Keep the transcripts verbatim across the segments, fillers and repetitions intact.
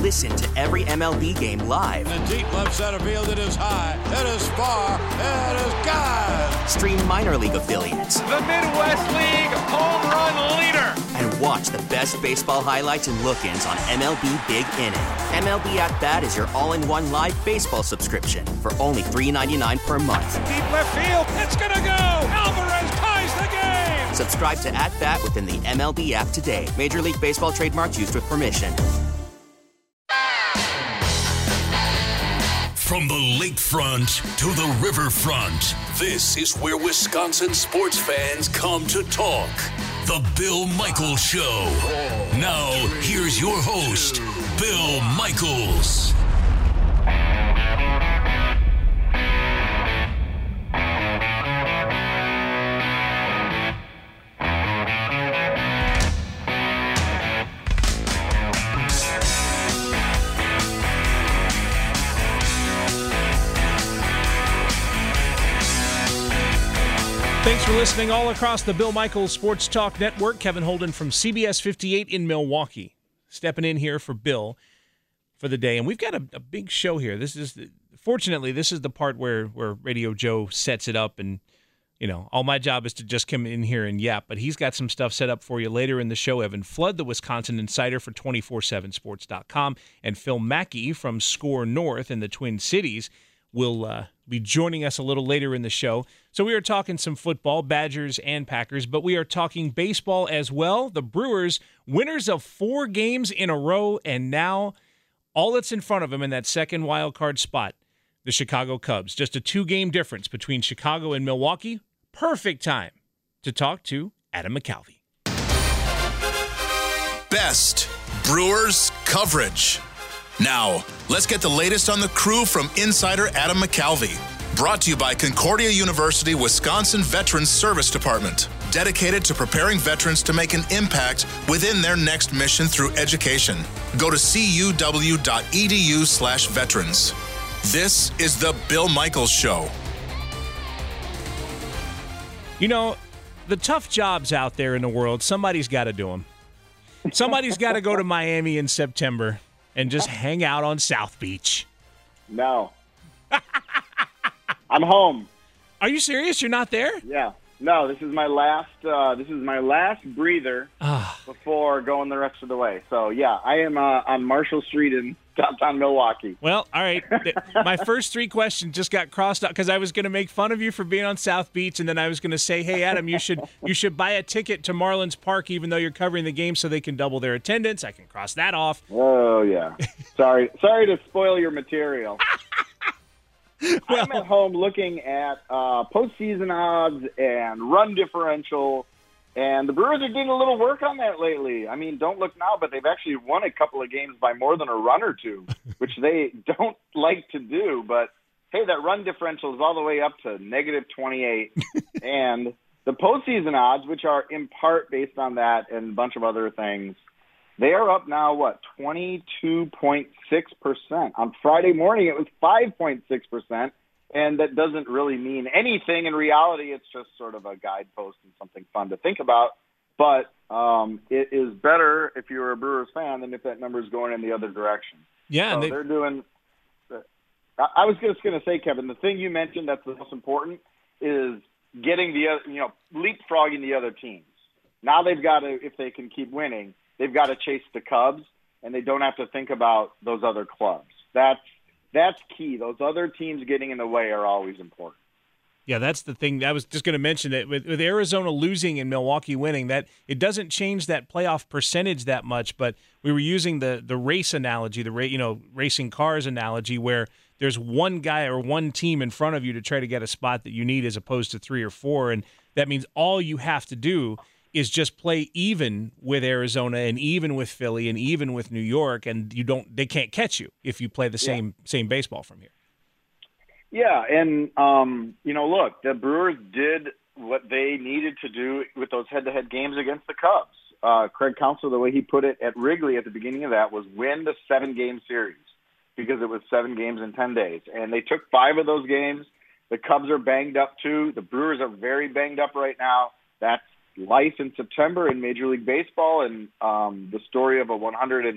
Listen to every M L B game live. In the deep left center field, it is high, it is far, it is gone. Stream minor league affiliates. The Midwest League home run leader. And watch the best baseball highlights and look-ins on M L B Big Inning. M L B At Bat is your all-in-one live baseball subscription for only three dollars and ninety-nine cents per month. Deep left field, it's gonna go. Alvarez ties the game. Subscribe to At Bat within the M L B app today. Major League Baseball trademarks used with permission. From the lakefront to the riverfront, this is where Wisconsin sports fans come to talk. The Bill Michaels Show. Now, here's your host, Bill Michaels. Thanks for listening all across the Bill Michaels Sports Talk Network. Kevin Holden from C B S fifty-eight in Milwaukee, stepping in here for Bill for the day. And we've got a, a big show here. This is, the, fortunately, this is the part where, where Radio Joe sets it up. And, you know, all my job is to just come in here and yap. But he's got some stuff set up for you later in the show. Evan Flood, the Wisconsin Insider for two forty-seven sports dot com, and Phil Mackey from Score North in the Twin Cities will uh, be joining us a little later in the show. So we are talking some football, Badgers and Packers, but we are talking baseball as well. The Brewers, winners of four games in a row, and now all that's in front of them in that second wild card spot, the Chicago Cubs. Just a two-game difference between Chicago and Milwaukee. Perfect time to talk to Adam McCalvy. Best Brewers coverage. Now, let's get the latest on the crew from insider Adam McCalvy. Brought to you by Concordia University Wisconsin Veterans Service Department, dedicated to preparing veterans to make an impact within their next mission through education. Go to cuw.edu slash veterans. This is the Bill Michaels Show. You know, the tough jobs out there in the world, somebody's got to do them. Somebody's got to go to Miami in September and just hang out on South Beach. No. I'm home. Are you serious? You're not there? Yeah. No, this is my last uh, this is my last breather before going the rest of the way. So, yeah, I am uh, on Marshall Street in downtown Milwaukee. Well, all right. My first three questions just got crossed out because I was going to make fun of you for being on South Beach, and then I was going to say, hey, Adam, you should you should buy a ticket to Marlins Park even though you're covering the game so they can double their attendance. I can cross that off. Oh, yeah. Sorry. Sorry to spoil your material. Well, I'm at home looking at uh, postseason odds and run differential, and the Brewers are doing a little work on that lately. I mean, don't look now, but they've actually won a couple of games by more than a run or two, which they don't like to do. But, hey, that run differential is all the way up to negative twenty-eight. And the postseason odds, which are in part based on that and a bunch of other things, they are up now, what, twenty-two point six percent. On Friday morning, it was five point six percent, and that doesn't really mean anything. In reality, it's just sort of a guidepost and something fun to think about. But um, it is better if you're a Brewers fan than if that number is going in the other direction. Yeah, so they- they're doing – I was just going to say, Kevin, the thing you mentioned that's the most important is getting the – you know, leapfrogging the other teams. Now they've got to – if they can keep winning – they've got to chase the Cubs, and they don't have to think about those other clubs. That's that's key. Those other teams getting in the way are always important. Yeah, that's the thing. I was just going to mention that with, with Arizona losing and Milwaukee winning, that it doesn't change that playoff percentage that much. But we were using the the race analogy, the ra- you know racing cars analogy, where there's one guy or one team in front of you to try to get a spot that you need, as opposed to three or four, and that means all you have to do is just play even with Arizona and even with Philly and even with New York, and you don't they can't catch you if you play the yeah. same same baseball from here. Yeah, and um, you know, look, the Brewers did what they needed to do with those head-to-head games against the Cubs. Uh, Craig Counsell, the way he put it at Wrigley at the beginning of that, was win the seven-game series because it was seven games in ten days, and they took five of those games. The Cubs are banged up too. The Brewers are very banged up right now. That's life in September in Major League Baseball, and um, the story of a one hundred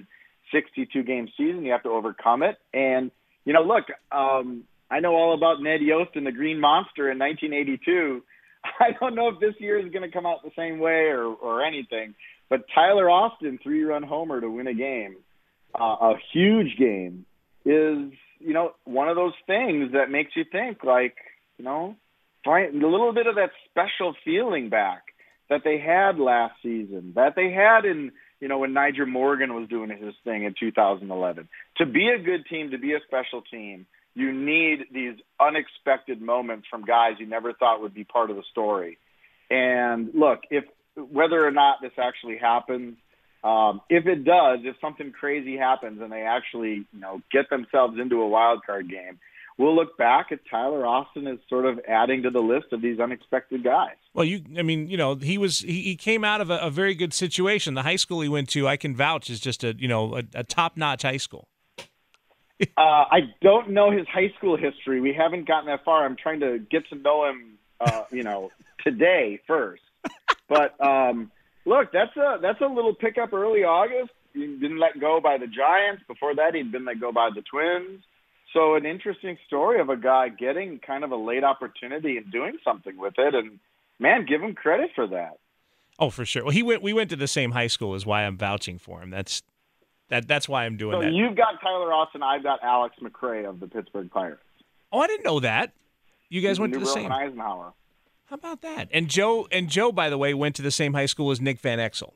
sixty-two game season. You have to overcome it. And, you know, look, um, I know all about Ned Yost and the Green Monster in nineteen eighty-two. I don't know if this year is going to come out the same way or, or anything, but Tyler Austin, three-run homer to win a game, uh, a huge game, is, you know, one of those things that makes you think, like, you know, find a little bit of that special feeling back that they had last season, that they had in, you know, when Niger Morgan was doing his thing in two thousand eleven. To be a good team, to be a special team, you need these unexpected moments from guys you never thought would be part of the story. And look, if whether or not this actually happens, um, if it does, if something crazy happens and they actually, you know, get themselves into a wild card game, we'll look back at Tyler Austin as sort of adding to the list of these unexpected guys. Well, you, I mean, you know, he was he, he came out of a, a very good situation. The high school he went to, I can vouch, is just a you know a, a top-notch high school. uh, I don't know his high school history. We haven't gotten that far. I'm trying to get to know him, uh, you know, today first. But um, look, that's a that's a little pickup early August. He didn't let go by the Giants. Before that, he'd been let go by the Twins. So an interesting story of a guy getting kind of a late opportunity and doing something with it. And, man, give him credit for that. Oh, for sure. Well, he went. We went to the same high school, is why I'm vouching for him. That's that. That's why I'm doing so that. You've got Tyler Austin. I've got Alex McRae of the Pittsburgh Pirates. Oh, I didn't know that. You guys He's went to the New same. Roman Eisenhower. How about that? And Joe, and Joe, by the way, went to the same high school as Nick Van Exel.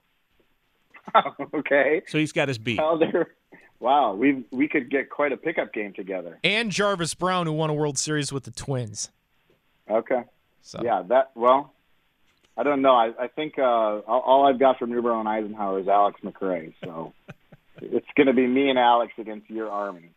Okay. So he's got his beat. Well, there. Wow, we we could get quite a pickup game together. And Jarvis Brown, who won a World Series with the Twins. Okay. So. Yeah, that, well, I don't know. I, I think uh, all, all I've got from New Roman Eisenhower is Alex McRae. So it's going to be me and Alex against your army.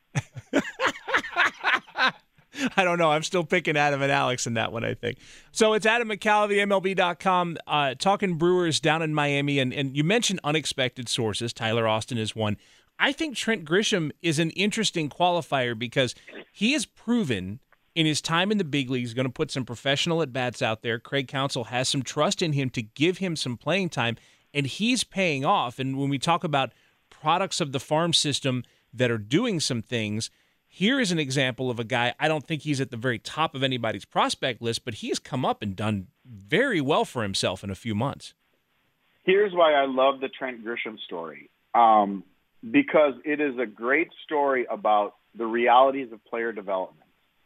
I don't know. I'm still picking Adam and Alex in that one, I think. So it's Adam McCalvy, M L B dot com, uh, talking Brewers down in Miami. And, and you mentioned unexpected sources. Tyler Austin is one. I think Trent Grisham is an interesting qualifier because he has proven in his time in the big leagues, going to put some professional at-bats out there. Craig Counsell has some trust in him to give him some playing time, and he's paying off. And when we talk about products of the farm system that are doing some things, here is an example of a guy, I don't think he's at the very top of anybody's prospect list, but he has come up and done very well for himself in a few months. Here's why I love the Trent Grisham story, um, because it is a great story about the realities of player development.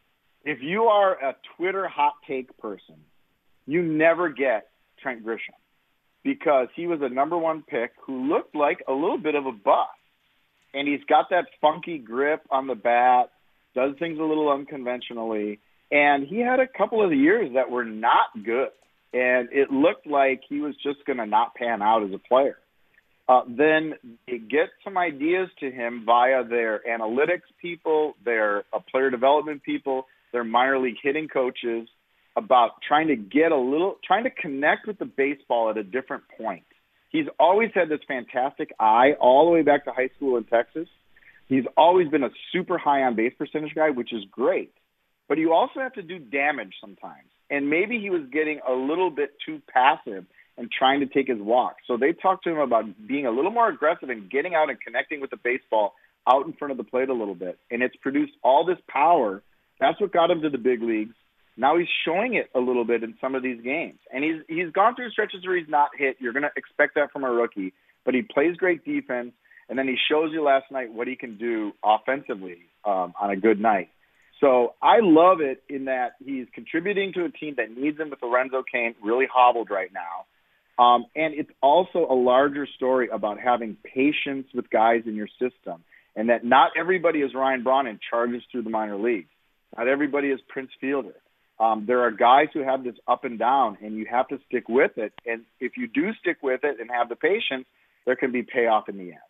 If you are a Twitter hot take person, you never get Trent Grisham because he was a number one pick who looked like a little bit of a bust. And he's got that funky grip on the bat, does things a little unconventionally, and he had a couple of years that were not good. And it looked like he was just going to not pan out as a player. Uh, then they get some ideas to him via their analytics people, their uh, player development people, their minor league hitting coaches about trying to get a little, trying to connect with the baseball at a different point. He's always had this fantastic eye all the way back to high school in Texas. He's always been a super high on base percentage guy, which is great. But you also have to do damage sometimes. And maybe he was getting a little bit too passive and trying to take his walk. So they talked to him about being a little more aggressive and getting out and connecting with the baseball out in front of the plate a little bit. And it's produced all this power. That's what got him to the big leagues. Now he's showing it a little bit in some of these games. And he's he's gone through stretches where he's not hit. You're going to expect that from a rookie. But he plays great defense, and then he shows you last night what he can do offensively um, on a good night. So I love it in that he's contributing to a team that needs him with Lorenzo Cain really hobbled right now. Um, and it's also a larger story about having patience with guys in your system and that not everybody is Ryan Braun and charges through the minor leagues. Not everybody is Prince Fielder. Um, there are guys who have this up and down, and you have to stick with it. And if you do stick with it and have the patience, there can be payoff in the end.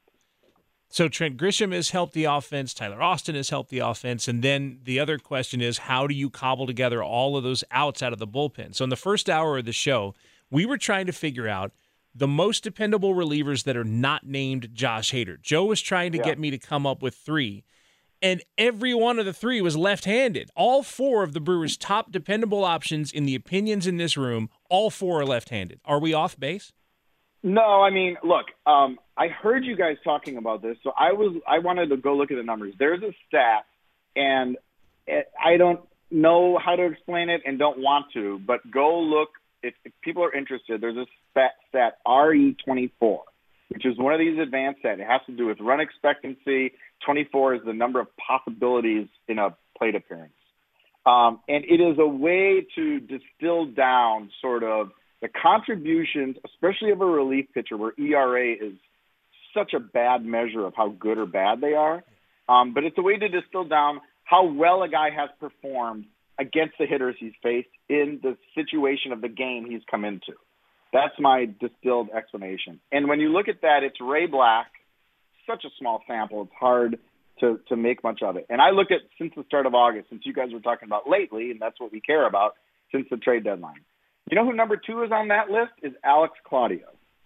So Trent Grisham has helped the offense. Tyler Austin has helped the offense. And then the other question is, how do you cobble together all of those outs out of the bullpen? So in the first hour of the show, we were trying to figure out the most dependable relievers that are not named Josh Hader. Joe was trying to yeah. get me to come up with three. And every one of the three was left-handed. All four of the Brewers' top dependable options in the opinions in this room, all four are left-handed. Are we off base? No, I mean, look, um, I heard you guys talking about this, so I was I wanted to go look at the numbers. There's a stat, and it, I don't know how to explain it and don't want to, but go look. If, if people are interested, there's a stat, stat R E twenty-four, which is one of these advanced stats. It has to do with run expectancy. twenty-four is the number of possibilities in a plate appearance. Um, and it is a way to distill down sort of the contributions, especially of a relief pitcher where E R A is such a bad measure of how good or bad they are. Um, but it's a way to distill down how well a guy has performed against the hitters he's faced in the situation of the game he's come into. That's my distilled explanation. And when you look at that, it's Ray Black, such a small sample. It's hard to, to make much of it. And I look at since the start of August, since you guys were talking about lately, and that's what we care about, since the trade deadline. You know who number two is on that list? Is Alex Claudio.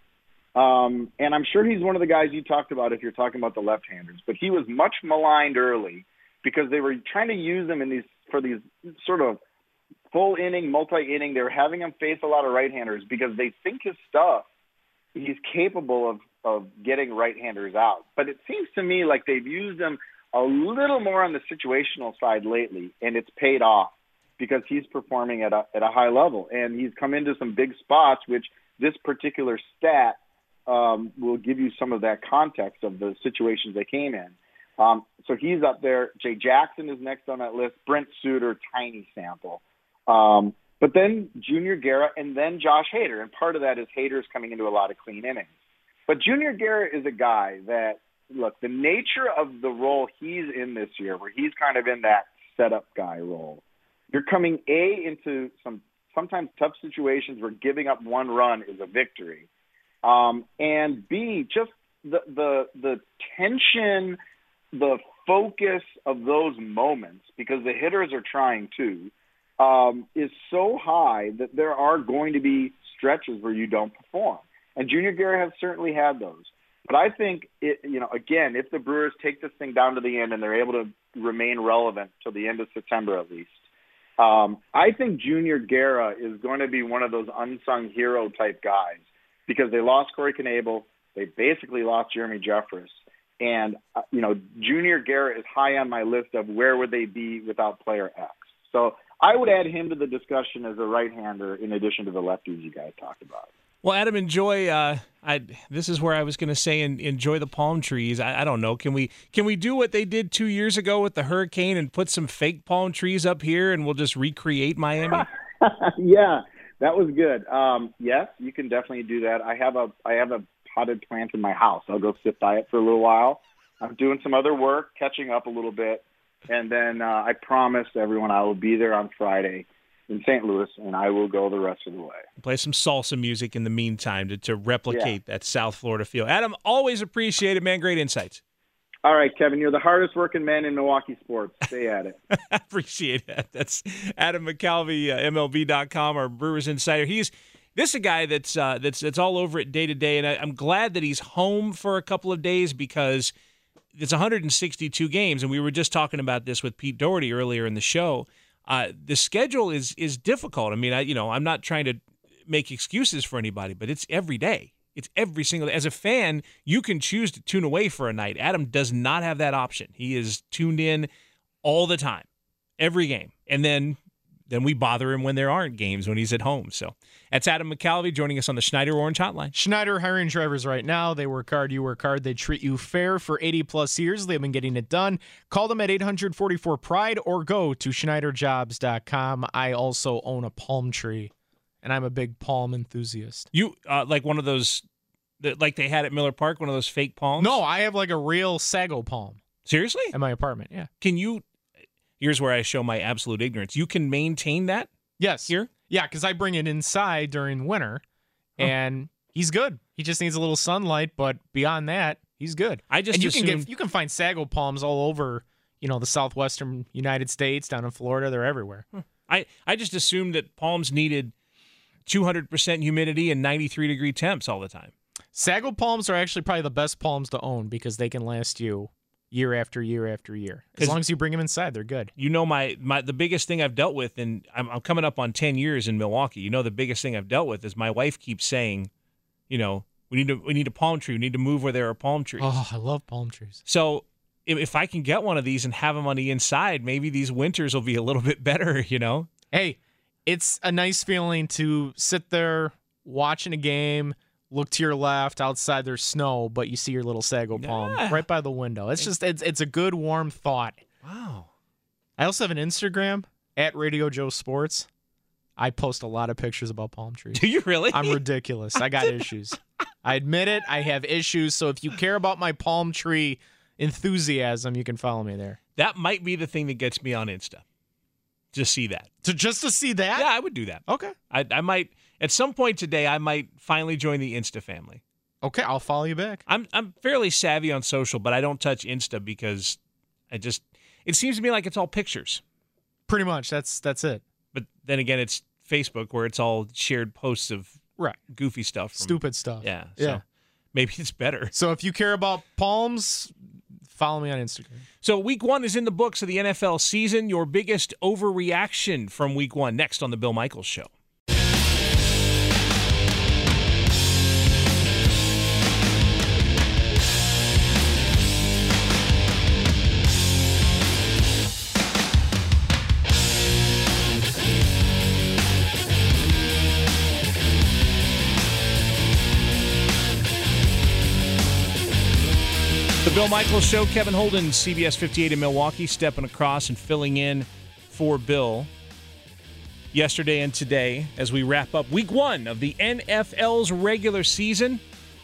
Um, and I'm sure he's one of the guys you talked about if you're talking about the left-handers. But he was much maligned early because they were trying to use him in these for these sort of full inning, multi-inning. They were having him face a lot of right-handers because they think his stuff, he's capable of, of getting right-handers out. But it seems to me like they've used him a little more on the situational side lately, and it's paid off because he's performing at a, at a high level. And he's come into some big spots, which this particular stat um, will give you some of that context of the situations they came in. Um, so he's up there. Jay Jackson is next on that list. Brent Suter, tiny sample. Um, but then Junior Guerra and then Josh Hader. And part of that is Hader's coming into a lot of clean innings. But Junior Guerra is a guy that, look, the nature of the role he's in this year, where he's kind of in that setup guy role, you're coming, A, into some sometimes tough situations where giving up one run is a victory. Um, and B, just the, the the tension, the focus of those moments, because the hitters are trying to, um, is so high that there are going to be stretches where you don't perform. And Junior Guerra has certainly had those. But I think, it, you know, again, if the Brewers take this thing down to the end and they're able to remain relevant till the end of September at least, um, I think Junior Guerra is going to be one of those unsung hero type guys because they lost Corey Knebel. They basically lost Jeremy Jeffress. And, uh, you know, Junior Guerra is high on my list of where would they be without player X. So I would add him to the discussion as a right-hander in addition to the lefties you guys talked about. Well, Adam, enjoy. Uh, I this is where I was going to say, and enjoy the palm trees. I, I don't know. Can we can we do what they did two years ago with the hurricane and put some fake palm trees up here, and we'll just recreate Miami? Yeah, that was good. Um, yes, you can definitely do that. I have a I have a potted plant in my house. I'll go sit by it for a little while. I'm doing some other work, catching up a little bit, and then uh, I promise everyone I will be there on Friday in Saint Louis, and I will go the rest of the way. Play some salsa music in the meantime to, to replicate yeah. that South Florida feel. Adam, always appreciate it, man. Great insights. All right, Kevin, you're the hardest working man in Milwaukee sports. Stay at it. I appreciate that. That's Adam McCalvy, uh, M L B dot com, our Brewers insider. He's this is a guy that's uh, that's that's all over it day to day, and I, I'm glad that he's home for a couple of days because it's one hundred sixty-two games, and we were just talking about this with Pete Doherty earlier in the show. Uh, the schedule is is difficult. I mean, I you know, I'm not trying to make excuses for anybody, but it's every day. It's every single day. As a fan, you can choose to tune away for a night. Adam does not have that option. He is tuned in all the time, every game. And then then we bother him when there aren't games, when he's at home. So that's Adam McCalvy joining us on the Schneider Orange Hotline. Schneider hiring drivers right now. They work hard, you work hard. They treat you fair for eighty plus years. They've been getting it done. Call them at eight hundred forty-four pride or go to schneider jobs dot com. I also own a palm tree, and I'm a big palm enthusiast. You uh, like one of those, like they had at Miller Park, one of those fake palms? No, I have like a real sago palm. Seriously? In my apartment, yeah. Can you... Here's where I show my absolute ignorance. You can maintain that? Yes. Here? Yeah, because I bring it inside during winter, huh. and he's good. He just needs a little sunlight, but beyond that, he's good. I just and you assumed... can get you can find sago palms all over, you know, the southwestern United States, down in Florida. They're everywhere. Huh. I, I just assumed that palms needed two hundred percent humidity and ninety-three degree temps all the time. Sago palms are actually probably the best palms to own because they can last you year after year after year. As long as you bring them inside, they're good. You know, my, my the biggest thing I've dealt with, and I'm, I'm coming up on ten years in Milwaukee, you know the biggest thing I've dealt with is my wife keeps saying, you know, We need to we need a palm tree. We need to move where there are palm trees. Oh, I love palm trees. So if, if I can get one of these and have them on the inside, maybe these winters will be a little bit better, you know? Hey, it's a nice feeling to sit there watching a game, look to your left, outside there's snow, but you see your little sago palm Yeah. right by the window. It's just, it's, it's a good, warm thought. Wow. I also have an Instagram, at Radio Joe Sports. I post a lot of pictures about palm trees. Do you really? I'm ridiculous. I got issues. I admit it. I have issues. So if you care about my palm tree enthusiasm, you can follow me there. That might be the thing that gets me on Insta. Just see that. To just to see that? Yeah, I would do that. Okay. I, I might, at some point today, I might finally join the Insta family. Okay, I'll follow you back. I'm I'm fairly savvy on social, but I don't touch Insta because I just, it seems to me like it's all pictures. Pretty much. That's that's it. But then again, it's Facebook where it's all shared posts of Right. goofy stuff. From, Stupid stuff. Yeah. So Yeah. maybe it's better. So if you care about palms, follow me on Instagram. So week one is in the books of the N F L season. Your biggest overreaction from week one. Next on the Bill Michaels Show. The Bill Michaels Show. Kevin Holden, C B S fifty-eight in Milwaukee, stepping across and filling in for Bill yesterday and today as we wrap up week one of the N F L's regular season.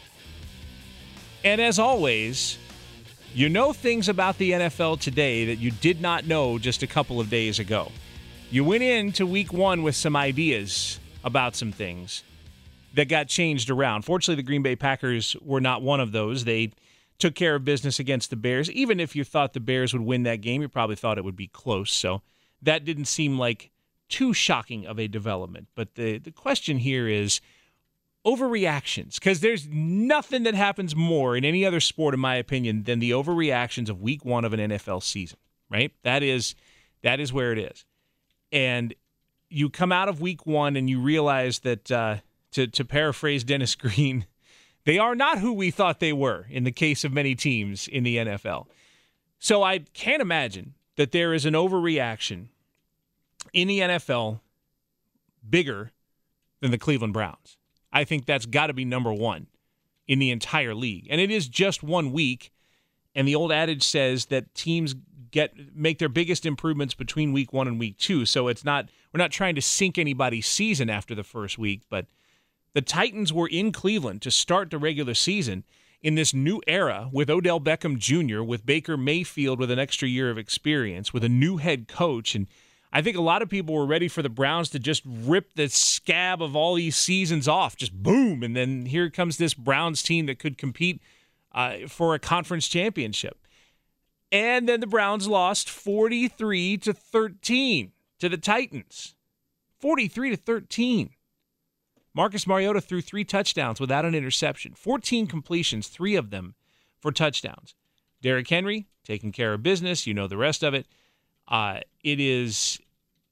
And as always, you know things about the N F L today that you did not know just a couple of days ago. You went into week one with some ideas about some things that got changed around. Fortunately, the Green Bay Packers were not one of those. They took care of business against the Bears. Even if you thought the Bears would win that game, you probably thought it would be close. So that didn't seem like too shocking of a development. But the, the question here is overreactions, because there's nothing that happens more in any other sport, in my opinion, than the overreactions of week one of an N F L season, right? That is, that is where it is. And you come out of week one and you realize that, uh, to, to paraphrase Dennis Green, they are not who we thought they were in the case of many teams in the N F L. So I can't imagine that there is an overreaction in the N F L bigger than the Cleveland Browns. I think that's got to be number one in the entire league. And it is just one week, and the old adage says that teams get make their biggest improvements between week one and week two. So it's not we're not trying to sink anybody's season after the first week, but the Titans were in Cleveland to start the regular season in this new era with Odell Beckham Junior, with Baker Mayfield with an extra year of experience, with a new head coach. And I think a lot of people were ready for the Browns to just rip the scab of all these seasons off, just boom. And then here comes this Browns team that could compete uh, for a conference championship. And then the Browns lost forty-three to thirteen to the Titans. forty-three to thirteen. Marcus Mariota threw three touchdowns without an interception. fourteen completions, three of them for touchdowns. Derrick Henry taking care of business. You know the rest of it. Uh, it is,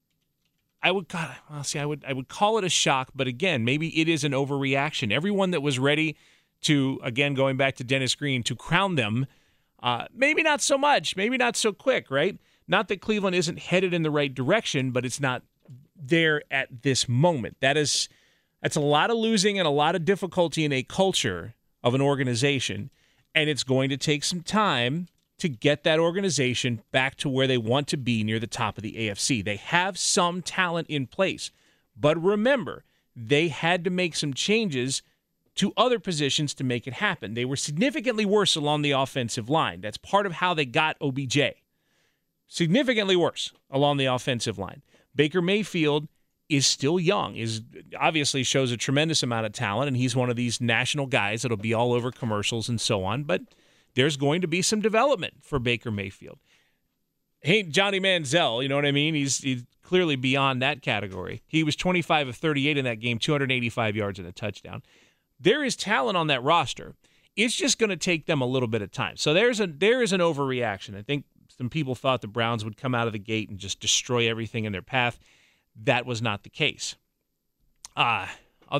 I would, God, well, see, I would, I would call it a shock, but again, maybe it is an overreaction. Everyone that was ready to, again, going back to Dennis Green, to crown them, uh, maybe not so much, maybe not so quick, right? Not that Cleveland isn't headed in the right direction, but it's not there at this moment. That is. That's a lot of losing and a lot of difficulty in a culture of an organization, and it's going to take some time to get that organization back to where they want to be near the top of the A F C. They have some talent in place, but remember, they had to make some changes to other positions to make it happen. They were significantly worse along the offensive line. That's part of how they got O B J. Significantly worse along the offensive line. Baker Mayfield is still young, is obviously shows a tremendous amount of talent, and he's one of these national guys that'll be all over commercials and so on, but there's going to be some development for Baker Mayfield. Hey, Johnny Manziel, you know what I mean? He's, he's clearly beyond that category. He was twenty-five of thirty-eight in that game, two hundred eighty-five yards and a touchdown. There is talent on that roster. It's just going to take them a little bit of time. So there's a there is an overreaction. I think some people thought the Browns would come out of the gate and just destroy everything in their path. That was not the case. Uh, other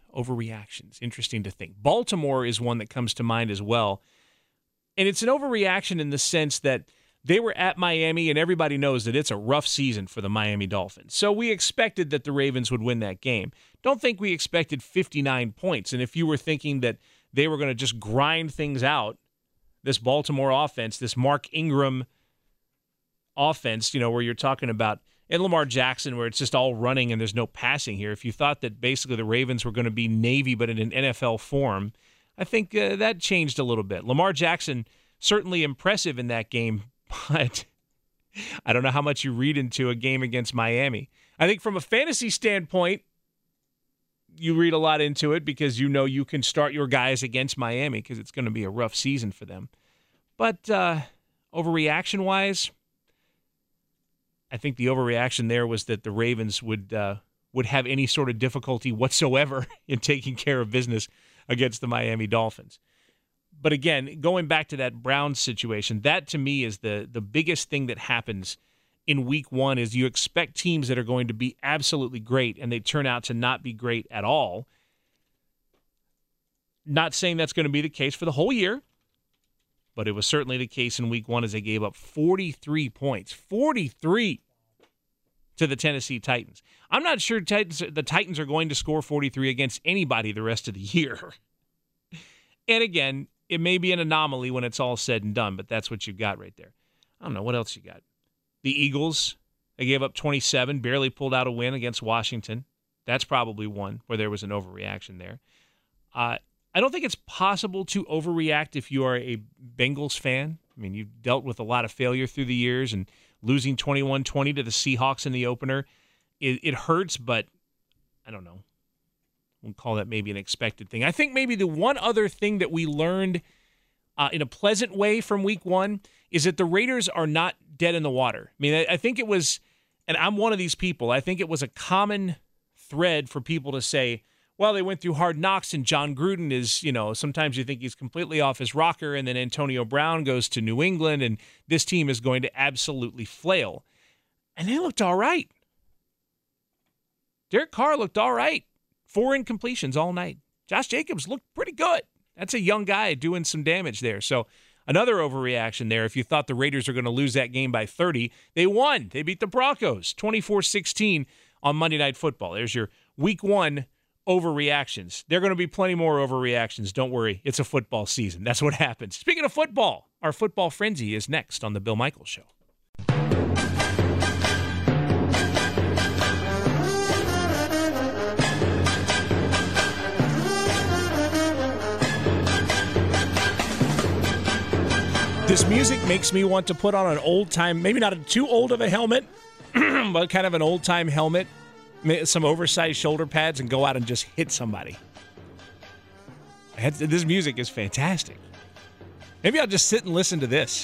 overreactions. Interesting to think. Baltimore is one that comes to mind as well. And it's an overreaction in the sense that they were at Miami, and everybody knows that it's a rough season for the Miami Dolphins. So we expected that the Ravens would win that game. Don't think we expected fifty-nine points. And if you were thinking that they were going to just grind things out, this Baltimore offense, this Mark Ingram offense, you know, where you're talking about, and Lamar Jackson, where it's just all running and there's no passing here. If you thought that basically the Ravens were going to be Navy but in an N F L form, I think uh, that changed a little bit. Lamar Jackson, certainly impressive in that game, but I don't know how much you read into a game against Miami. I think from a fantasy standpoint, you read a lot into it because you know you can start your guys against Miami because it's going to be a rough season for them. But uh, overreaction-wise, I think the overreaction there was that the Ravens would uh, would have any sort of difficulty whatsoever in taking care of business against the Miami Dolphins. But again, going back to that Browns situation, that to me is the the biggest thing that happens in week one is you expect teams that are going to be absolutely great and they turn out to not be great at all. Not saying that's going to be the case for the whole year, but it was certainly the case in week one as they gave up forty-three points. forty-three to the Tennessee Titans. I'm not sure Titans, the Titans are going to score forty-three against anybody the rest of the year. And again, it may be an anomaly when it's all said and done, but that's what you've got right there. I don't know. What else you got? The Eagles, they gave up twenty-seven, barely pulled out a win against Washington. That's probably one where there was an overreaction there. Uh, I don't think it's possible to overreact if you are a Bengals fan. I mean, you've dealt with a lot of failure through the years, and losing twenty-one twenty to the Seahawks in the opener, it, it hurts, but I don't know. We'll call that maybe an expected thing. I think maybe the one other thing that we learned uh, in a pleasant way from week one is that the Raiders are not dead in the water. I mean, I, I think it was, and I'm one of these people, I think it was a common thread for people to say, well, they went through hard knocks and John Gruden is, you know, sometimes you think he's completely off his rocker and then Antonio Brown goes to New England and this team is going to absolutely flail. And they looked all right. Derek Carr looked all right. Four incompletions all night. Josh Jacobs looked pretty good. That's a young guy doing some damage there. So another overreaction there. If you thought the Raiders are going to lose that game by thirty, they won. They beat the Broncos twenty-four sixteen on Monday Night Football. There's your week one overreactions. There are going to be plenty more overreactions. Don't worry. It's a football season. That's what happens. Speaking of football, our football frenzy is next on The Bill Michaels Show. This music makes me want to put on an old-time, maybe not a too old of a helmet, but kind of an old-time helmet, some oversized shoulder pads, and go out and just hit somebody. This music is fantastic. Maybe I'll just sit and listen to this.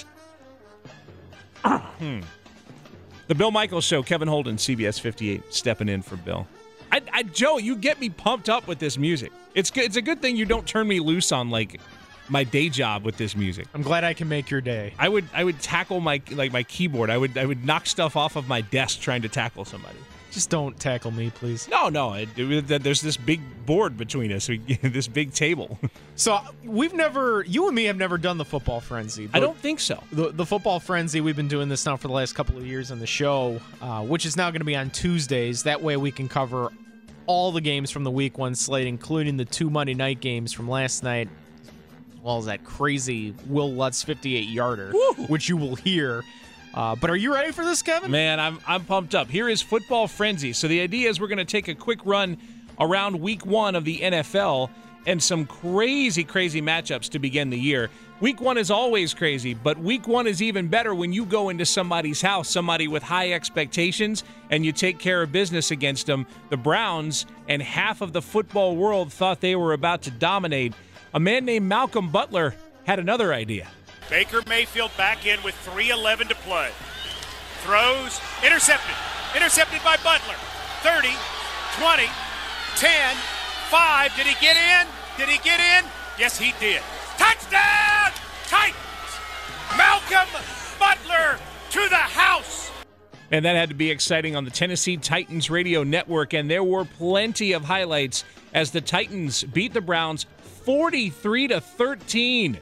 hmm. The Bill Michaels Show, Kevin Holden, C B S fifty-eight, stepping in for Bill. I, I, Joe, you get me pumped up with this music. It's good. It's a good thing you don't turn me loose on, like, my day job with this music. I'm glad I can make your day. I would I would tackle my like my keyboard. I would I would knock stuff off of my desk trying to tackle somebody. Just don't tackle me, please. No, no. It, it, there's this big board between us. This big table. So we've never, you and me have never done the football frenzy. I don't think so. The, the football frenzy, we've been doing this now for the last couple of years on the show, uh, which is now going to be on Tuesdays. That way we can cover all the games from the week one slate, including the two Monday night games from last night, as well as that crazy Will Lutz fifty-eight yarder, Woo! Which you will hear. Uh, but are you ready for this, Kevin? Man, I'm I'm pumped up. Here is Football Frenzy. So the idea is we're going to take a quick run around week one of the N F L and some crazy, crazy matchups to begin the year. Week one is always crazy, but week one is even better when you go into somebody's house, somebody with high expectations, and you take care of business against them. The Browns and half of the football world thought they were about to dominate. A man named Malcolm Butler had another idea. Baker Mayfield back in with three eleven to play. Throws, intercepted. Intercepted by Butler. thirty, twenty, ten, five. Did he get in? Did he get in? Yes, he did. Touchdown! Titans! Malcolm Butler to the house! And that had to be exciting on the Tennessee Titans radio network, and there were plenty of highlights as the Titans beat the Browns forty-three to thirteen.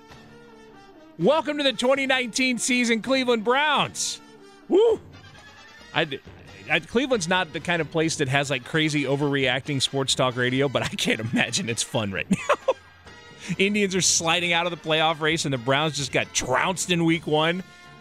Welcome to the twenty nineteen season, Cleveland Browns. Woo! I, I, Cleveland's not the kind of place that has like crazy overreacting sports talk radio, but I can't imagine it's fun right now. Indians are sliding out of the playoff race, and the Browns just got trounced in week one.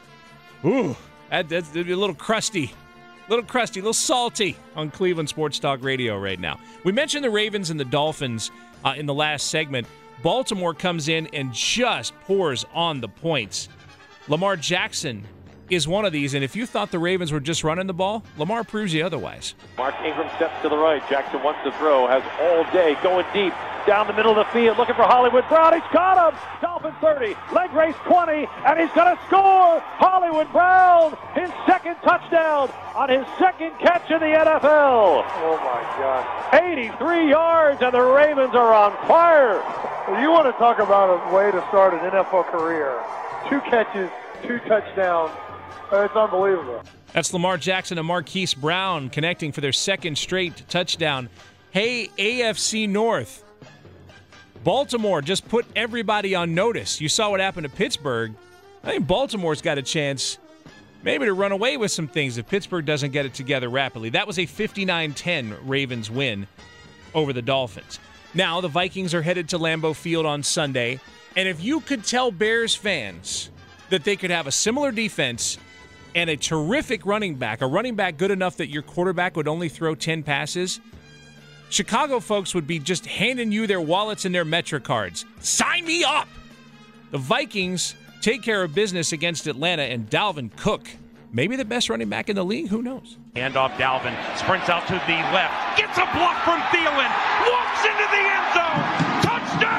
Ooh, that, that's a little crusty. A little crusty, a little salty on Cleveland Sports Talk Radio right now. We mentioned the Ravens and the Dolphins uh, in the last segment. Baltimore comes in and just pours on the points. Lamar Jackson is one of these, and if you thought the Ravens were just running the ball, Lamar proves you otherwise. Mark Ingram steps to the right. Jackson wants to throw, has all day, going deep, down the middle of the field, looking for Hollywood Brown. He's got him! Dolphin thirty, leg race twenty, and he's going to score! Hollywood Brown, his second touchdown on his second catch in the N F L. Oh, my God. eighty-three yards, and the Ravens are on fire. You want to talk about a way to start an N F L career. Two catches, two touchdowns. It's unbelievable. That's Lamar Jackson and Marquise Brown connecting for their second straight touchdown. Hey, A F C North. Baltimore just put everybody on notice. You saw what happened to Pittsburgh. I think Baltimore's got a chance maybe to run away with some things if Pittsburgh doesn't get it together rapidly. That was a fifty-nine ten Ravens win over the Dolphins. Now the Vikings are headed to Lambeau Field on Sunday, and if you could tell Bears fans that they could have a similar defense and a terrific running back, a running back good enough that your quarterback would only throw ten passes, Chicago folks would be just handing you their wallets and their Metric cards. Sign me up! The Vikings take care of business against Atlanta, and Dalvin Cook, maybe the best running back in the league, who knows? Hand off Dalvin, sprints out to the left, gets a block from Thielen, walks into the end zone, touchdown!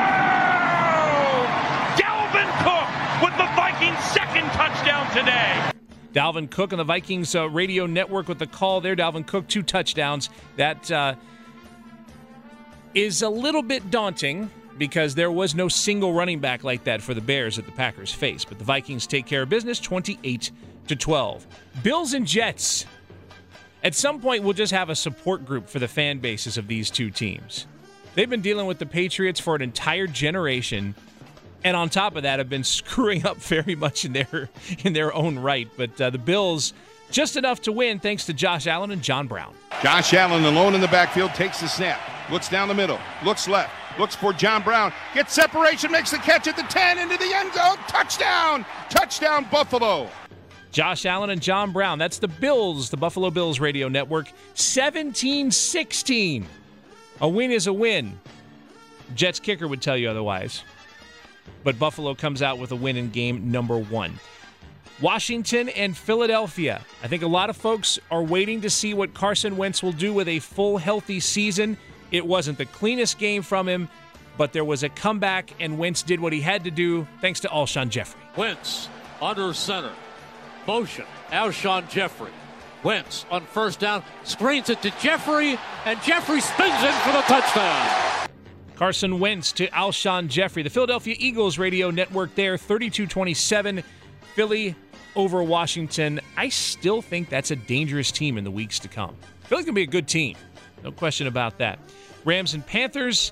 Dalvin Cook with the Vikings' second touchdown today. Dalvin Cook on the Vikings uh, radio network with the call there. Dalvin Cook, two touchdowns. That uh, is a little bit daunting because there was no single running back like that for the Bears that the Packers face. But the Vikings take care of business, twenty-eight to twelve. Bills and Jets. At some point, we'll just have a support group for the fan bases of these two teams. They've been dealing with the Patriots for an entire generation, and on top of that, have been screwing up very much in their in their own right. But uh, the Bills, just enough to win thanks to Josh Allen and John Brown. Josh Allen alone in the backfield, takes the snap, looks down the middle, looks left, looks for John Brown, gets separation, makes the catch at the ten, into the end zone, touchdown, touchdown Buffalo. Josh Allen and John Brown, that's the Bills, the Buffalo Bills radio network, seventeen sixteen. A win is a win. Jets kicker would tell you otherwise. But Buffalo comes out with a win in game number one. Washington and Philadelphia. I think a lot of folks are waiting to see what Carson Wentz will do with a full, healthy season. It wasn't the cleanest game from him, but there was a comeback, and Wentz did what he had to do thanks to Alshon Jeffrey. Wentz under center. Motion. Alshon Jeffrey. Wentz on first down. Screens it to Jeffrey, and Jeffrey spins in for the touchdown. Carson Wentz to Alshon Jeffrey. The Philadelphia Eagles radio network there, thirty-two twenty-seven. Philly over Washington. I still think that's a dangerous team in the weeks to come. Philly's going to be a good team. No question about that. Rams and Panthers.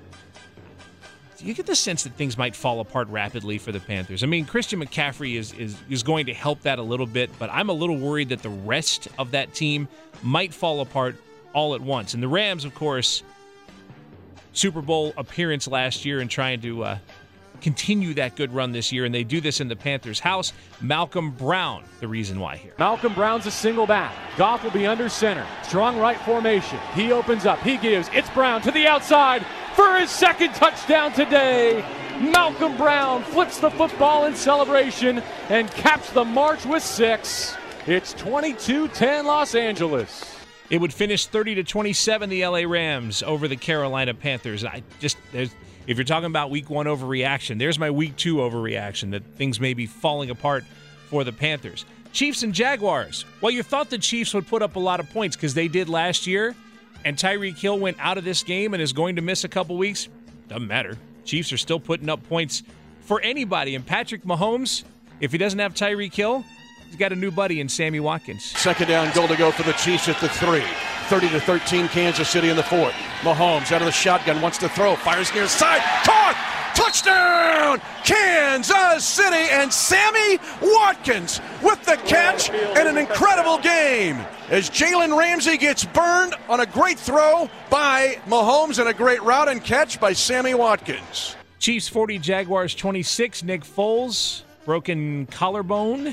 Do you get the sense that things might fall apart rapidly for the Panthers? I mean, Christian McCaffrey is, is, is going to help that a little bit, but I'm a little worried that the rest of that team might fall apart all at once. And the Rams, of course, Super Bowl appearance last year and trying to uh, continue that good run this year, and they do this in the Panthers' house. Malcolm Brown, the reason why here. Malcolm Brown's a single back. Goff will be under center. Strong right formation. He opens up. He gives. It's Brown to the outside for his second touchdown today. Malcolm Brown flips the football in celebration and caps the march with six. It's twenty-two ten Los Angeles. It would finish thirty to twenty-seven, the L A Rams over the Carolina Panthers. I just, there's, if you're talking about week one overreaction, there's my week two overreaction, that things may be falling apart for the Panthers. Chiefs and Jaguars. Well, you thought the Chiefs would put up a lot of points because they did last year, and Tyreek Hill went out of this game and is going to miss a couple weeks. Doesn't matter. Chiefs are still putting up points for anybody. And Patrick Mahomes, if he doesn't have Tyreek Hill, he's got a new buddy in Sammy Watkins. Second down, goal to go for the Chiefs at the three. thirty to thirteen, Kansas City in the fourth. Mahomes out of the shotgun, wants to throw, fires near side, caught! Touchdown! Kansas City, and Sammy Watkins with the catch and an incredible game as Jalen Ramsey gets burned on a great throw by Mahomes and a great route and catch by Sammy Watkins. Chiefs forty, Jaguars twenty-six. Nick Foles, broken collarbone.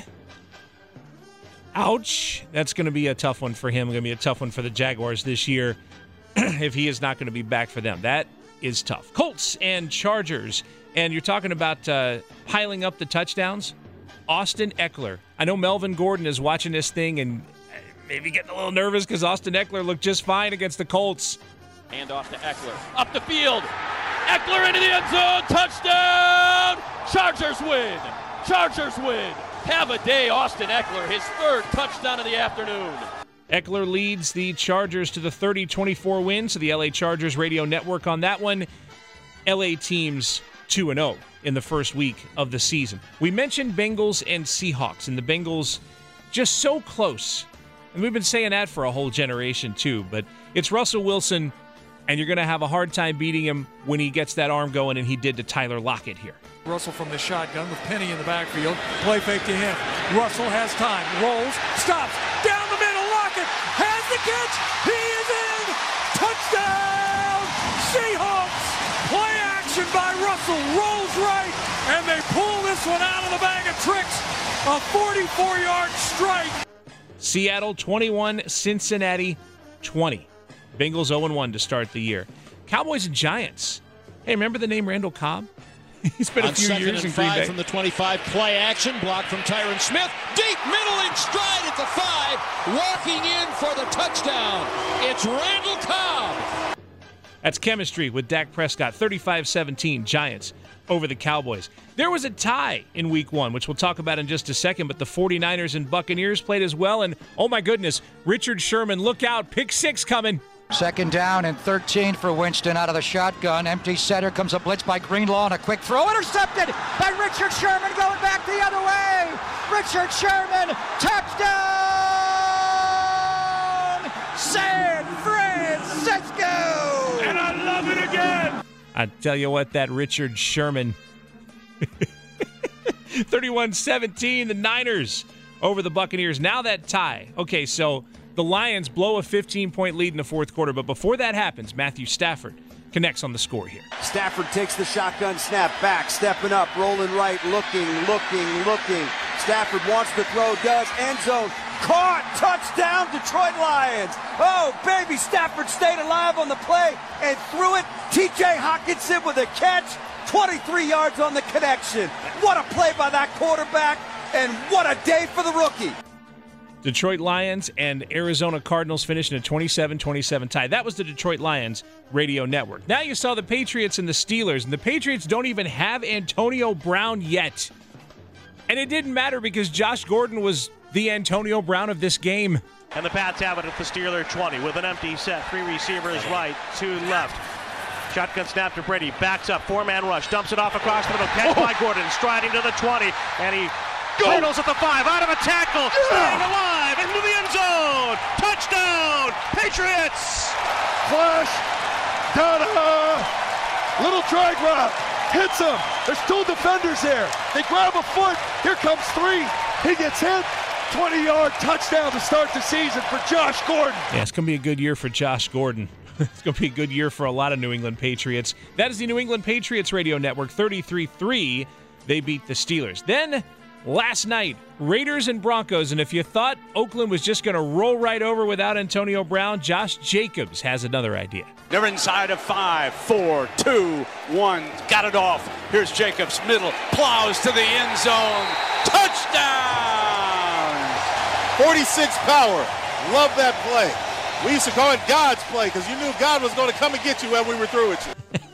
Ouch. That's going to be a tough one for him. Going to be a tough one for the Jaguars this year if he is not going to be back for them. That is tough. Colts and Chargers, and you're talking about uh, piling up the touchdowns. Austin Eckler. I know Melvin Gordon is watching this thing and maybe getting a little nervous because Austin Eckler looked just fine against the Colts. Hand off to Eckler. Up the field. Eckler into the end zone. Touchdown! Chargers win. Chargers win. Have a day, Austin Eckler. His third touchdown of the afternoon. Eckler leads the Chargers to the thirty twenty-four win, so the L A Chargers radio network on that one. L A teams two and oh in the first week of the season. We mentioned Bengals and Seahawks, and the Bengals just so close. And we've been saying that for a whole generation too, but it's Russell Wilson, and you're going to have a hard time beating him when he gets that arm going, and he did to Tyler Lockett here. Russell from the shotgun with Penny in the backfield. Play fake to him. Russell has time. Rolls. Stops. Down the middle. Lockett has the catch. He is in. Touchdown. Seahawks. Play action by Russell. Rolls right. And they pull this one out of the bag of tricks. A forty-four-yard strike. Seattle twenty-one, Cincinnati twenty. Bengals oh and one to start the year. Cowboys and Giants. Hey, remember the name Randall Cobb? He's been a On few second years and in Green five Bay. from the twenty-five, play action, block from Tyron Smith. Deep middle in stride at the five, walking in for the touchdown. It's Randall Cobb. That's chemistry with Dak Prescott, thirty-five seventeen, Giants over the Cowboys. There was a tie in week one, which we'll talk about in just a second, but the 49ers and Buccaneers played as well, and oh my goodness, Richard Sherman, look out, pick six coming. Second down and thirteen for Winston out of the shotgun. Empty center, comes a blitz by Greenlaw and a quick throw. Intercepted by Richard Sherman, going back the other way. Richard Sherman, touchdown! San Francisco! And I love it again! I tell you what, that Richard Sherman. thirty-one seventeen, the Niners over the Buccaneers. Now that tie. Okay, so the Lions blow a fifteen-point lead in the fourth quarter, but before that happens, Matthew Stafford connects on the score here. Stafford takes the shotgun snap back, stepping up, rolling right, looking, looking, looking. Stafford wants to throw, does, end zone, caught, touchdown, Detroit Lions. Oh, baby, Stafford stayed alive on the play and threw it. T J Hockenson with a catch, twenty-three yards on the connection. What a play by that quarterback, and what a day for the rookie. Detroit Lions and Arizona Cardinals finished in a twenty-seven twenty-seven tie. That was the Detroit Lions radio network. Now you saw the Patriots and the Steelers, and the Patriots don't even have Antonio Brown yet. And it didn't matter because Josh Gordon was the Antonio Brown of this game. And the Pats have it at the Steeler twenty with an empty set. Three receivers right, two left. Shotgun snap to Brady. Backs up, four-man rush. Dumps it off across the middle. Catch by Gordon. Striding to the twenty. And he hurdles at the five. Out of a tackle. Staying alive into the end zone. Touchdown, Patriots. Flash. Ta-da! Little drag route. Hits him. There's two defenders there. They grab a foot. Here comes three. He gets hit. twenty-yard touchdown to start the season for Josh Gordon. Yeah, it's going to be a good year for Josh Gordon. It's going to be a good year for a lot of New England Patriots. That is the New England Patriots radio network, thirty-three three. They beat the Steelers. Then, last night, Raiders and Broncos. And if you thought Oakland was just going to roll right over without Antonio Brown, Josh Jacobs has another idea. They're inside of five, four, two, one. Got it off. Here's Jacobs, middle, plows to the end zone. Touchdown! forty-six power. Love that play. We used to call it God's play because you knew God was going to come and get you when we were through with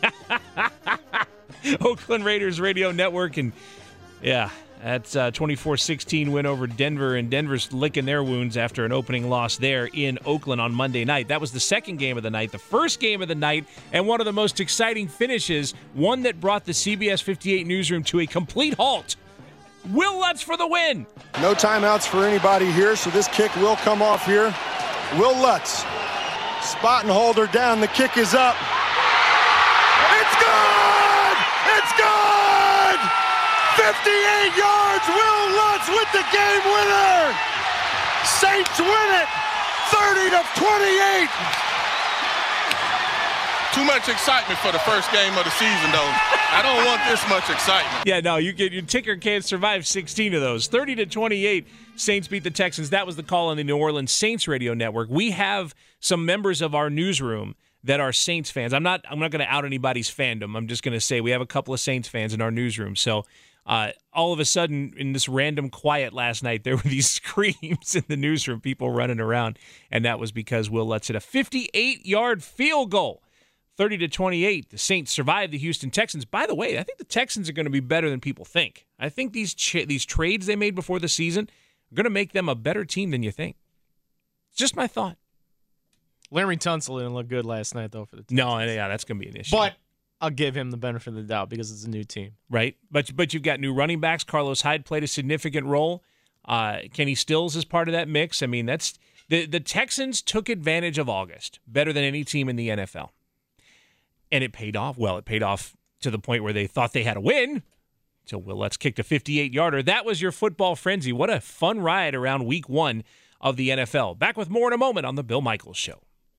you. Oakland Raiders radio network, and yeah, that's a twenty-four sixteen win over Denver, and Denver's licking their wounds after an opening loss there in Oakland on Monday night. That was the second game of the night, the first game of the night, and one of the most exciting finishes, one that brought the C B S fifty-eight newsroom to a complete halt. Will Lutz for the win. No timeouts for anybody here, so this kick will come off here. Will Lutz, spot and holder down. The kick is up. It's good! It's good! fifty-eight yards. Will Lutz with the game winner. Saints win it, thirty to twenty-eight. Too much excitement for the first game of the season, though. I don't want this much excitement. Yeah, no, you get your ticker can't survive sixteen of those. thirty to twenty-eight, Saints beat the Texans. That was the call on the New Orleans Saints radio network. We have some members of our newsroom that are Saints fans. I'm not I'm not going to out anybody's fandom. I'm just going to say we have a couple of Saints fans in our newsroom. So uh, all of a sudden, in this random quiet last night, there were these screams in the newsroom, people running around, and that was because Will Lutz hit a fifty-eight-yard field goal. thirty to twenty-eight, the Saints survived the Houston Texans. By the way, I think the Texans are going to be better than people think. I think these ch- these trades they made before the season are going to make them a better team than you think. It's just my thought. Larry Tunsil didn't look good last night, though, for the Texans. No, yeah, that's going to be an issue. But I'll give him the benefit of the doubt because it's a new team. Right, but but you've got new running backs. Carlos Hyde played a significant role. Uh, Kenny Stills is part of that mix. I mean, that's the the Texans took advantage of August better than any team in the N F L. And it paid off. Well, it paid off to the point where they thought they had a win until Will Lutz kicked a fifty-eight-yarder. That was your football frenzy. What a fun ride around week one of the N F L. Back with more in a moment on The Bill Michaels Show.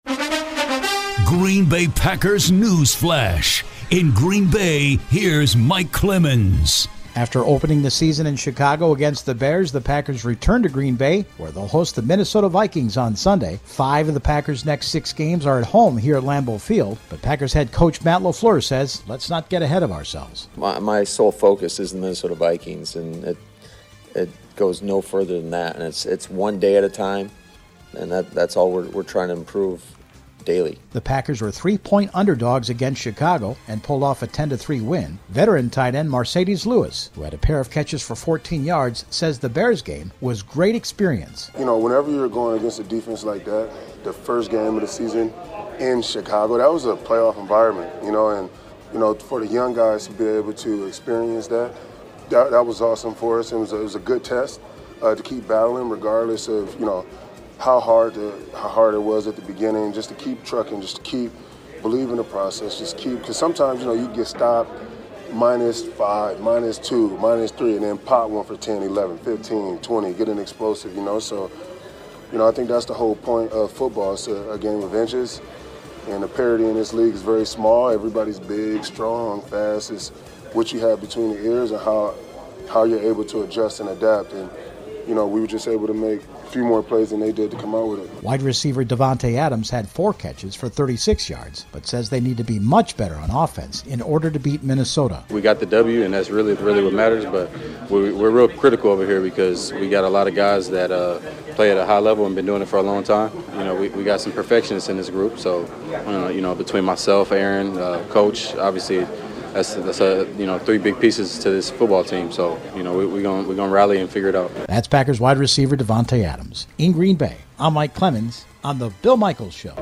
Green Bay Packers News Flash. In Green Bay, here's Mike Clemens. After opening the season in Chicago against the Bears, the Packers return to Green Bay, where they'll host the Minnesota Vikings on Sunday. Five of the Packers' next six games are at home here at Lambeau Field, but Packers head coach Matt LaFleur says, let's not get ahead of ourselves. My, my sole focus is the Minnesota Vikings, and it it goes no further than that. And it's it's one day at a time, and that that's all we're we're trying to improve daily. The Packers were three-point underdogs against Chicago and pulled off a ten to three win. Veteran tight end Mercedes Lewis, who had a pair of catches for fourteen yards, says the Bears game was great experience. You know, whenever you're going against a defense like that, the first game of the season in Chicago, that was a playoff environment, you know, and, you know, for the young guys to be able to experience that, that, that was awesome for us. It was a, it was a good test uh, to keep battling regardless of, you know, how hard the, how hard it was at the beginning, just to keep trucking, just to keep believing the process, just keep, because sometimes, you know, you get stopped minus five, minus two, minus three, and then pop one for ten, eleven, fifteen, twenty, get an explosive, you know, so, you know, I think that's the whole point of football. It's a, a game of inches, and the parity in this league is very small. Everybody's big, strong, fast. It's what you have between the ears and how, how you're able to adjust and adapt, and, you know, we were just able to make a few more plays than they did to come out with it. Wide receiver Davante Adams had four catches for thirty-six yards, but says they need to be much better on offense in order to beat Minnesota. We got the W, and that's really, really what matters, but we're, we're real critical over here because we got a lot of guys that uh, play at a high level and been doing it for a long time. You know, we, we got some perfectionists in this group, so, uh, you know, between myself, Aaron, uh, Coach, obviously, That's, that's a, you know, three big pieces to this football team. So, you know, we're we going we're gonna rally and figure it out. That's Packers wide receiver Davante Adams. In Green Bay, I'm Mike Clemens on The Bill Michaels Show.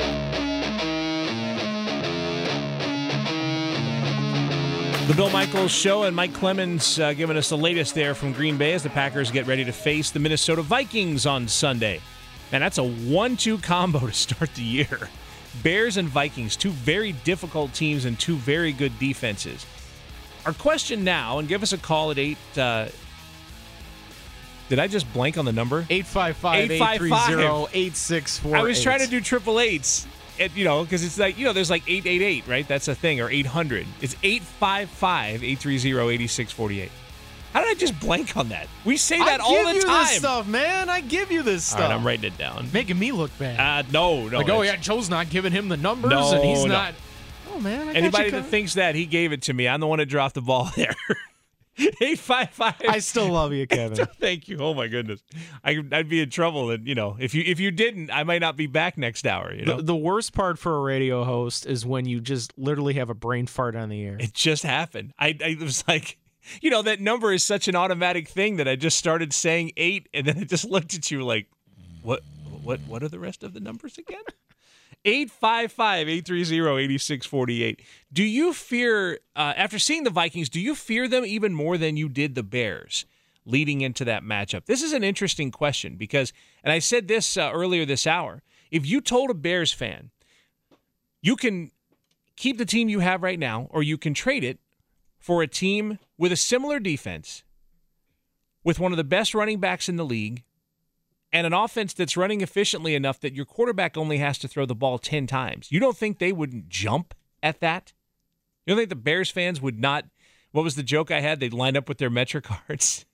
The Bill Michaels Show and Mike Clemens uh, giving us the latest there from Green Bay as the Packers get ready to face the Minnesota Vikings on Sunday. Man, that's a one two combo to start the year. Bears and Vikings, two very difficult teams and two very good defenses. Our question now, and give us a call at eight. Uh, did I just blank on the number? eight five five, eight three zero, eight six four eight. I was trying to do triple eights, at, you know, because it's like, you know, there's like eight eight eight, right? That's a thing, or eight hundred. It's eight five five, eight three zero, eight six four eight. How did I just blank on that? We say that I all give the you time. This stuff, man. I give you this stuff. All right, I'm writing it down. Making me look bad. Uh, no, no. Like, oh, yeah, Joe's not giving him the numbers, no, and he's no. not. Oh, man. I Anybody got you that thinks that, he gave it to me. I'm the one that dropped the ball there. eight five five. I still love you, Kevin. Thank you. Oh, my goodness. I, I'd be in trouble. And, you know, if you if you didn't, I might not be back next hour. You know? the, the worst part for a radio host is when you just literally have a brain fart on the air. It just happened. I, I was like... You know, that number is such an automatic thing that I just started saying eight, and then I just looked at you like, what what, what are the rest of the numbers again? eight five five, eight three zero, eight six four eight. Do you fear, uh, after seeing the Vikings, do you fear them even more than you did the Bears? leading into that matchup? This is an interesting question because, and I said this uh, earlier this hour, if you told a Bears fan, you can keep the team you have right now or you can trade it for a team with a similar defense, with one of the best running backs in the league, and an offense that's running efficiently enough that your quarterback only has to throw the ball ten times. You don't think they wouldn't jump at that? You don't think the Bears fans would not, what was the joke I had? They'd line up with their MetroCards.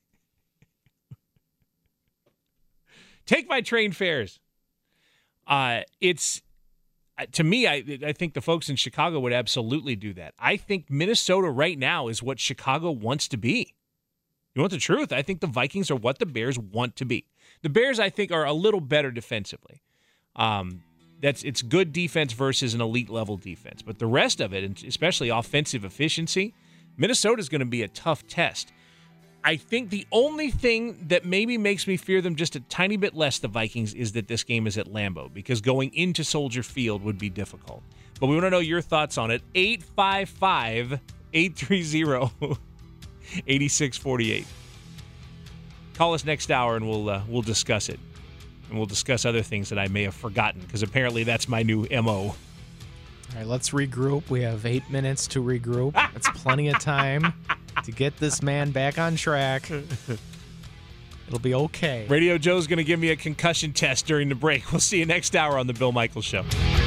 Take my train fares. Uh, it's, to me, I, I think the folks in Chicago would absolutely do that. I think Minnesota right now is what Chicago wants to be. You want the truth? I think the Vikings are what the Bears want to be. The Bears, I think, are a little better defensively. Um, that's it's good defense versus an elite level defense. But the rest of it, and especially offensive efficiency, Minnesota's going to be a tough test. I think the only thing that maybe makes me fear them just a tiny bit less, the Vikings, is that this game is at Lambeau, because going into Soldier Field would be difficult. But we want to know your thoughts on it. eight five five, eight three zero, eight six four eight. Call us next hour and we'll uh, we'll discuss it. And we'll discuss other things that I may have forgotten, because apparently that's my new M O. All right, let's regroup. We have eight minutes to regroup. That's plenty of time to get this man back on track. It'll be okay. Radio Joe's going to give me a concussion test during the break. We'll see you next hour on The Bill Michaels Show.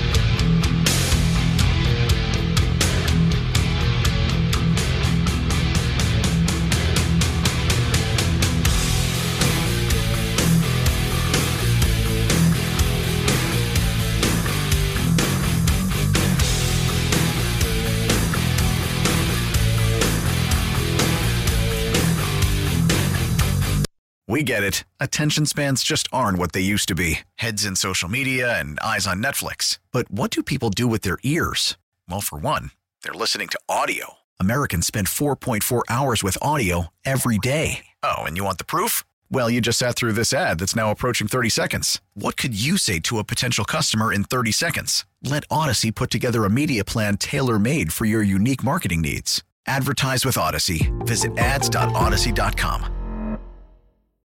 We get it. Attention spans just aren't what they used to be. Heads in social media and eyes on Netflix. But what do people do with their ears? Well, for one, they're listening to audio. Americans spend four point four hours with audio every day. Oh, and you want the proof? Well, you just sat through this ad that's now approaching thirty seconds. What could you say to a potential customer in thirty seconds? Let Odyssey put together a media plan tailor-made for your unique marketing needs. Advertise with Odyssey. Visit ads dot odyssey dot com.